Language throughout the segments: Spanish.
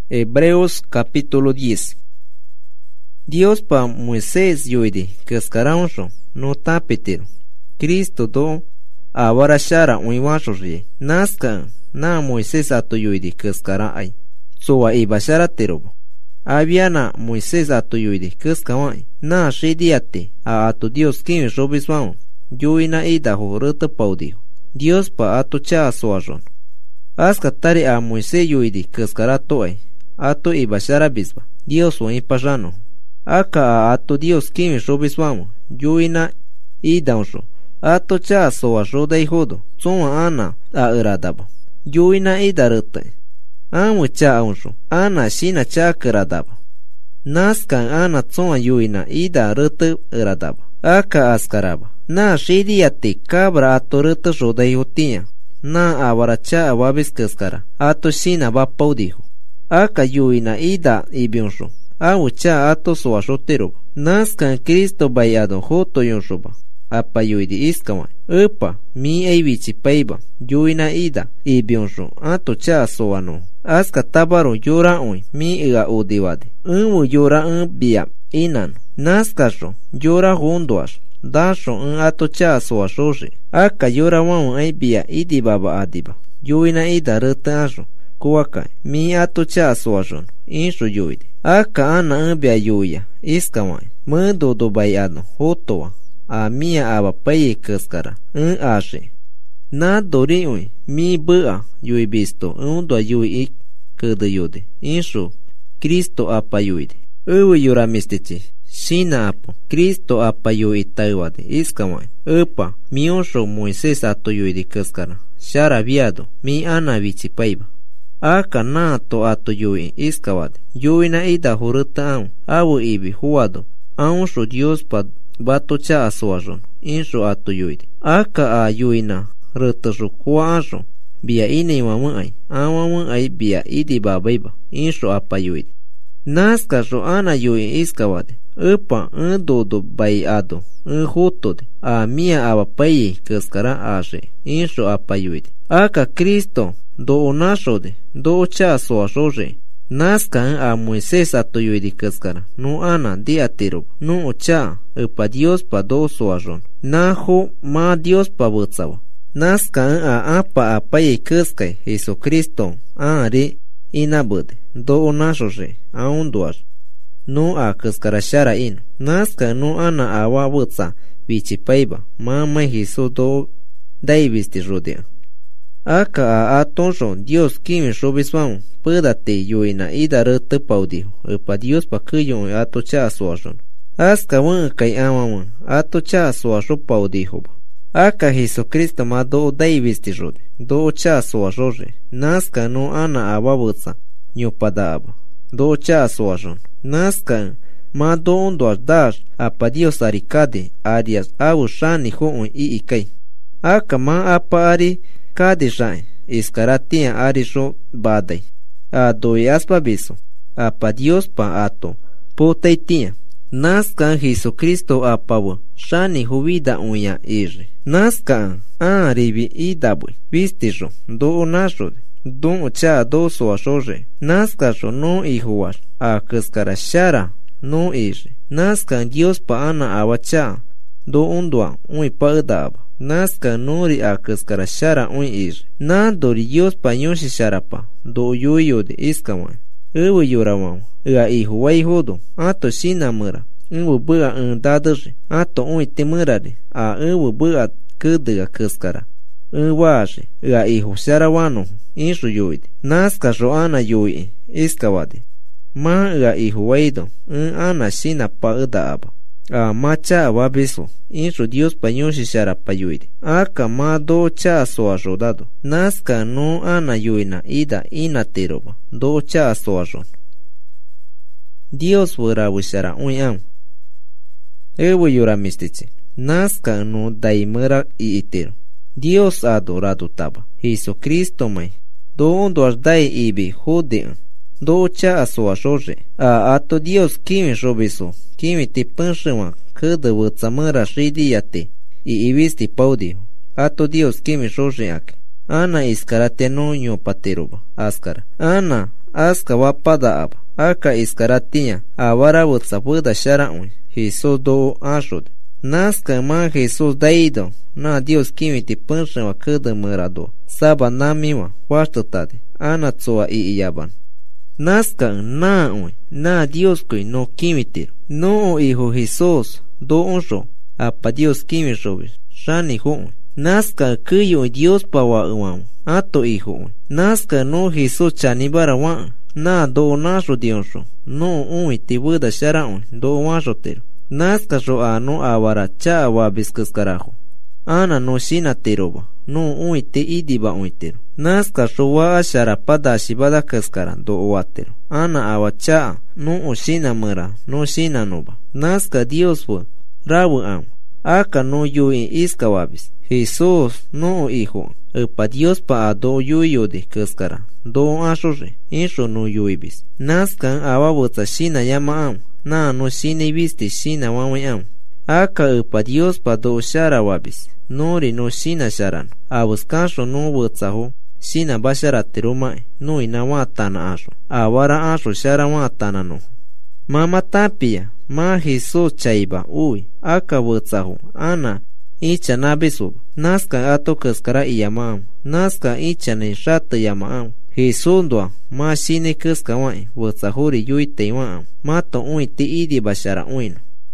Hebreos capítulo 10. Dios pa Moisés yoide cascarauncho no tapetero. Cristo do abarashara uiwacho rie. Nazca na Moisés ato yoide cascara ay. Soa ibashara terobo. Aviana Moisés ato yoide cascawai. Na shediate a ato Dios kimi robiswao. Yoina ida ho rata paudiho. Dios pa ato cha soajon. Aska tari a Moisés yoide cascara toay. Ato ibashara bisba. Dios o impajano. Aka ato Dios kimi robiswamo. Yoina idauncho. Ato cha soa rodai hodo. Tsoma ana a iradabo. Yoina idarata. Amu cha auncho. Ana shina cha kiradabo. Naskan ana tsoma yoina ida rata iradabo. Aka askarabo. Na shediate cabra ato rata rodai hotia. Na abaracha ababis kaskara. Ato shina bapaudiho. Aka yoina ida ibioncho. Amu cha ato soa roterobo. Naskan Cristo bayado hoto yonshoba. Apa yoidi iskama. Epa mi eibichi paiba. Yoina ida ibioncho. Ato cha soa no. Aska tabaro yora oi. Mi iga udivade. Umu yora bia inan. Naskasho yora hundoash. Dasho ato cha soa shoshi. Aka yora wau ai bia idibaba adiba. Yoina ida reta asho. Kuakai mi ato cha soajon. Insho yoide. Aka ana bia yoya. Iskamai. Mando do bayado. Hotoa. A mia aba paye kaskara. Ashe. Na dori ui. Mi bua yoi bisto. Do yoi kada yode. Insho. Cristo apa yoide. Ewe yora mistichi. Shina apo. Cristo apa yoi taiwade. Iskamai. Epa. Mionsho Moisés ato yoide kaskara. Shara viado. Mi ana vichi paiba. Aka na to ato yoi iskawade. Yoina ida huruta au. Awu ibi huado. Aunsho Dios pa bato cha asoajon. Insho ato yoide. Aka a yoina rutasho kuwa asho. Bia ine mamuai. Amamuai bia idi babaiba. Insho apa yoide. Naskasho ana yoi iskawade. Epa dodo bai ado. Hotode. A mia aba paye kaskara ashe. Insho apa yoide. Aka Cristo do onashode. Do cha soashoje. Naskan a Moisés ato yoidi kaskara. No ana di aterob. No ocha. Epa Dios pa do soajon. Naho ma Dios pa butsawa. Naskan a apa apaye kaskay. Jesu Cristo. Ari inabude. Do onashoje. Aunduash. No a kaskara shara in. Naskan no ana awa butsa. Vichi paiba. Mama Jesu do daibisti rodea. Aka a atonjo Dios kimi robiswam pedate yoina ida rete paudiho. Epa Dios pa kuyon ato cha soajon. Aska wan kai amaman ato cha soajo paudiho. Aka Jesucristo ma do daibisti rode. Do cha soajoje. Naska no ana ababutsa nyopadaba. Do cha soajon. Naska ma do ondo dash apa Dios arikade arias awu shani ho ikai. Aka ma apa ari Kadijai, iskaratia arisho badai. A doi aspa biso. Apa Dios pa ato. Potaitia. Naskan Jesucristo apawa. Shani huvida unya iri. Naskan ribi idabui. Vistijo. Do onasho. Don cha do soashoje. Naskasho no ihuash. A kaskarashara no iri. Naskan Dios pa ana awacha. Do undua ui paedaba. Naska nori a kaskara shara un ir. Na dori Dios pañoshi sharapa. Do yoyo de iskaman. Ewe yoramam. Ea ihu wai hodo. Ato shina mura. Ewe bua dadari. Ato un temurari. A ewe bua kudega kaskara. Ewashi. Ea ihu sharawano. Inshu yoide. Naska roana yoi. Iskawade. Ma ea ihu waido. Ana shina paedaaba. A macha wabiso. Insho Dios pañoshi sharapa yoide. Aka ma do cha soa rodado. Naska no ana yoina ida inateroba. Do cha soa ron. Dios werabu shara uyam. Ewe yora mistiche. Naska no daimera itero. Dios adorado taba. Jesucristo mai. Do ondo asdai ibi hodean. Do cha soa roje. A ato Dios kimi robiso. Kimi te panshima. Kada wutsamara shidiyate. Ibisti paudio. Ato Dios kimi roje ake. Ana iskarate no nyo pateroba. Askara. Ana aska wapada aba aka iskaratinya awara wutsa buda sharaun Jesus do ashud naska ma Jesus daido na Dios kimiti penshawa kada merado saba namiwa washtade ana tsoa iyaban naska na Dios kui no kimitir no hijo Jesus do onjo apa Dios kimisho shani hu naska kuyo Dios pawa uam ato hijo naska no Jesus chanibara wa na do nasho dionsho no uiti buda sharaun do washoter naska ro ano awara cha wa biskas carajo ana no shina teroba no uite idiba uitero naska ro wa ashara pada shibada kaskara do watero ana awacha no shina mura no shina noba naska Dios fu rabu am aka no yu iska wabis Jesus no hijo pa Dios pa do yu de kaskara do ashore insho no yuibis naska awabutsa shina yama am na no shine viste shina wawam aka pa Dios pa do shara wabis nori no shina sharan abuskasho no butsaho shina bashara teruma no inawatana asho awara asho shara watana no mama tapia ma Jesus chaiba uy aka butsaho ana icha nabesu naska ato kaskara iyama naska icha ne shata yama Jesus doa ma shine kaskawai butsahori yuite wa mato uite idi bashara uino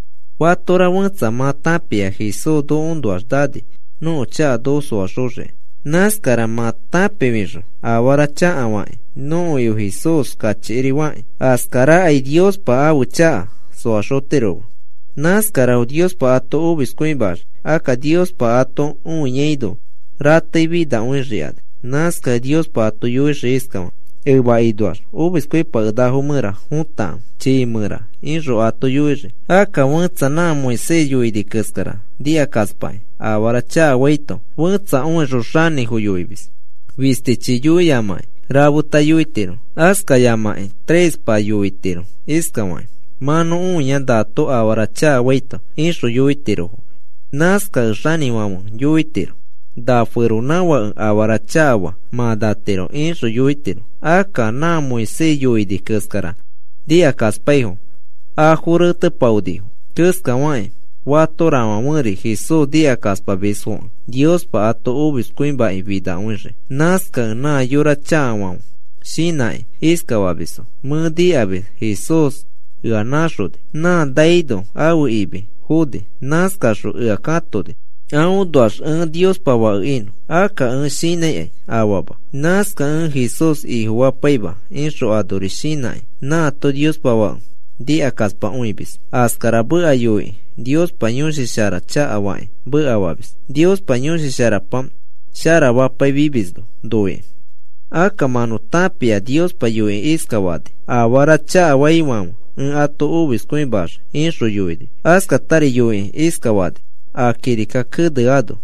watora wantsa ma tapia Jesus do undoas dadi no cha do so ashore naskara ma tape mijo awara cha awai no yo Jesus kachiri wai askara ay Dios pa abucha so ashotero naskara o Dios pa ato ubiskuimbar aka Dios pa ato uñeido rata y vida unriad naska Dios pa ato yuishriskama Ewa idwar ubiskuy pa dahu mura huta chi mura inro ato yuishri aka wantsa na Moisés yuidi kaskara dia kaspai awara cha waito wantsa unro shani huyuibis viste chi yuyamai rabuta yuitero aska yamai 3 pa yuitero iskamai mano uña dato awara cha waito inro yuitero naska shani wamu yuitero da fuerunawa awara chawa ma datero inso yuitero aka na Moisés yuidi kaskara dia kaspaiho a jurete paudiho kaskawai watorama muri Jesus dia kaspa beso Dios pa ato ubis kuimba i vida unje naska na yura chawa sinai iskawa beso mudi abe Jesus ganashode na daido au ibe jude naska sho akatode Aun doas Dios pawa ino aka sinai awaba naska Jesus y huapaiba inso adorishinai na to Dios pawa di akaspa uibis askara bu ayui Dios pañusi shara cha awai bu awabis Dios pañusi shara pam shara wapai bibisdo doe aka manu tapia Dios payui iskawade awara cha awai wam ato ubis kuimbar inso yuide aska tari yui iskawade a kirika kudeado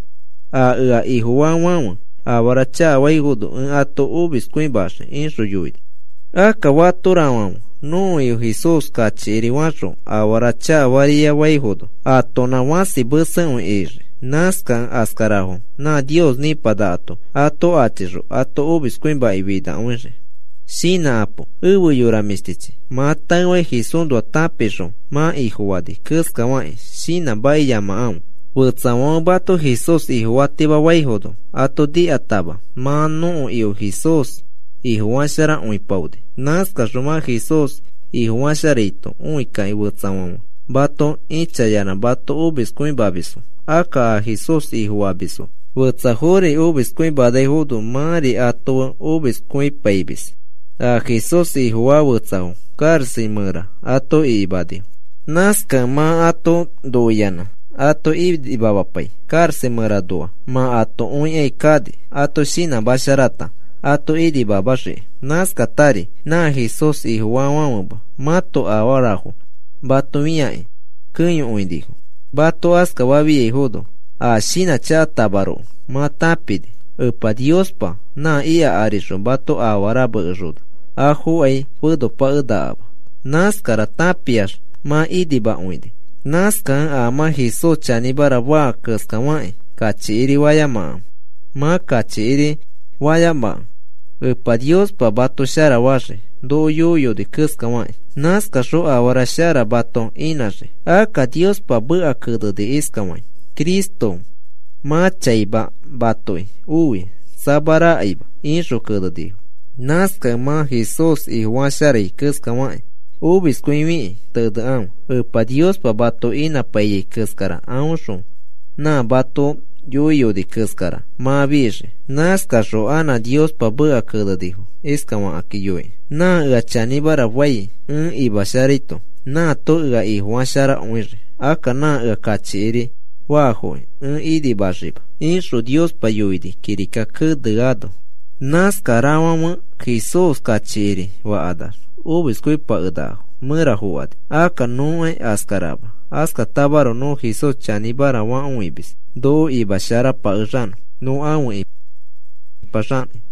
a ihuan awara cha waigudo ato ubis kuimbashe inso yuid aka watura no yo Jesus kachiri wacho awara cha waria waihudo ato na wasi busan ere naska askaraho na Dios ni padato ato atijo ato ubis kuimba ibida unje sina apo ubu yura mistichi ma tanwe Jesus do tapejo ma ihuadi kuskawai sina bai yama Wutsawan bato Jesus ihuatiba waihodo ato di ataba mano iyo Jesus ihuashara uipaude naska shuma Jesus ihuasharito uikai wutsawan bato ichayana bato ubis kuimbabiso aka Jesus ihuabiso wutsahore ubis kuimbadaihodo mari ato ubis kuipaibis a Jesus ihua wutsahu karsi mura ato ibadi naska ma ato doyana ato ibdi babapai karse maradoa ma ato uñay kadi ato shina basharata ato idi babashi naska tari na Jesus ihuawamaba mato awarajo bato miyae kunyo uindijo bato aska babi ihudo a shina cha tabaro ma tapide upa Dios pa na iya arisho bato awaraba urudo ahu ay pudo pa udaaba naskara tapiash ma idi ba uindi naska ama Jesus chanibara wa kaskawai kachiri wayama ma kachiri wayama pa Dios pa bato shara washe do yo de kuskawai naska sho awara shara bato inaje aka Dios pa bu akudo de iskawai Cristo ma chaiba batoi uwi sabara aiba insho kudo de naska ma Jesus I washare kuskawai ubis kuimi tedam pa Dios pa bato ina paye kuskara aunsho na bato yo de kuskara ma bije naska sho ana Dios pa bu akudo dijo iskama akiyoe na achani bara wai ibasharito na to ga ihwashara unje aka na akachiri wajo idi bashiba insho Dios pa yoidi kirika kudado naska rawama Jesus kachiri wa adar ubis kui pa udaho mura huad aka no askaraba aska tabaro no Jesus chani bara wa unibis do ibashara pa urano no awu ipashani